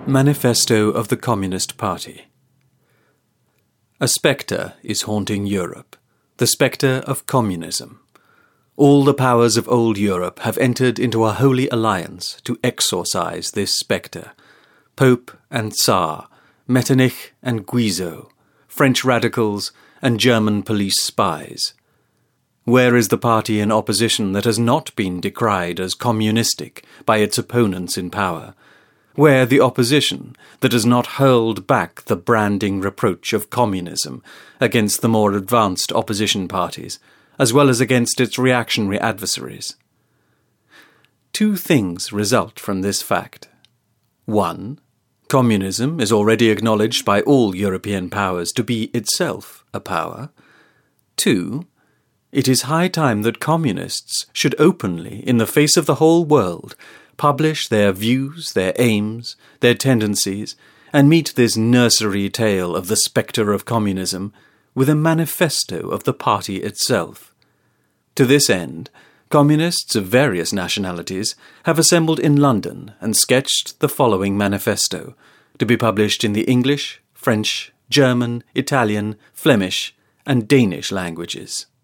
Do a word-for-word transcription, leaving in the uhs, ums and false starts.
Manifesto of the Communist Party. A spectre is haunting Europe, the spectre of communism. All the powers of old Europe have entered into a holy alliance to exorcise this spectre. Pope and Tsar, Metternich and Guizot, French radicals and German police spies. Where is the party in opposition that has not been decried as communistic by its opponents in power? Where the opposition that has not hurled back the branding reproach of communism against the more advanced opposition parties, as well as against its reactionary adversaries? Two things result from this fact. One, communism is already acknowledged by all European powers to be itself a power. Two, it is high time that communists should openly, in the face of the whole world, publish their views, their aims, their tendencies, and meet this nursery tale of the spectre of communism with a manifesto of the party itself. To this end, communists of various nationalities have assembled in London and sketched the following manifesto, to be published in the English, French, German, Italian, Flemish, and Danish languages.